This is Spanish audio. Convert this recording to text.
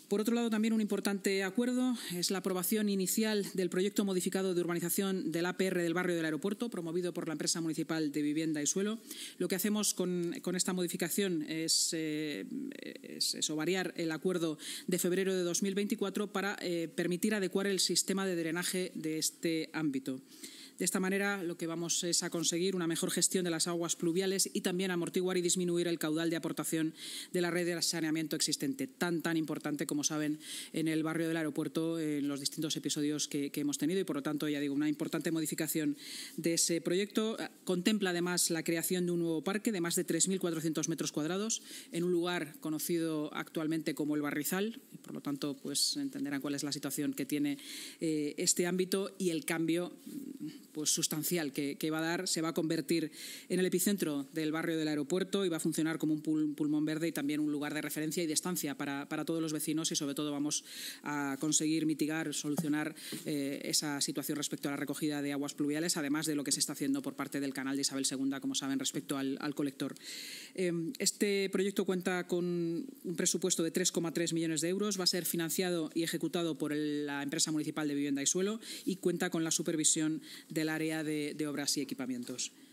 Por otro lado, también un importante acuerdo es la aprobación inicial del proyecto modificado de urbanización del APR del barrio del aeropuerto, promovido por la empresa municipal de Vivienda y Suelo. Lo que hacemos con esta modificación es variar el acuerdo de febrero de 2024 para permitir adecuar el sistema de drenaje de este ámbito. De esta manera, lo que vamos es a conseguir una mejor gestión de las aguas pluviales y también amortiguar y disminuir el caudal de aportación de la red de saneamiento existente, tan importante, como saben, en el barrio del aeropuerto en los distintos episodios que hemos tenido y, por lo tanto, ya digo, una importante modificación de ese proyecto. Contempla, además, la creación de un nuevo parque de más de 3.400 metros cuadrados en un lugar conocido actualmente como el Barrizal. Y, por lo tanto, pues entenderán cuál es la situación que tiene este ámbito y el cambio pues sustancial que va a dar. Se va a convertir en el epicentro del barrio del aeropuerto y va a funcionar como un pulmón verde y también un lugar de referencia y de estancia para todos los vecinos, y sobre todo vamos a conseguir mitigar, solucionar esa situación respecto a la recogida de aguas pluviales, además de lo que se está haciendo por parte del canal de Isabel II, como saben, respecto al colector. Este proyecto cuenta con un presupuesto de 3,3 millones de euros, va a ser financiado y ejecutado por la empresa municipal de Vivienda y Suelo y cuenta con la supervisión del área de obras y equipamientos.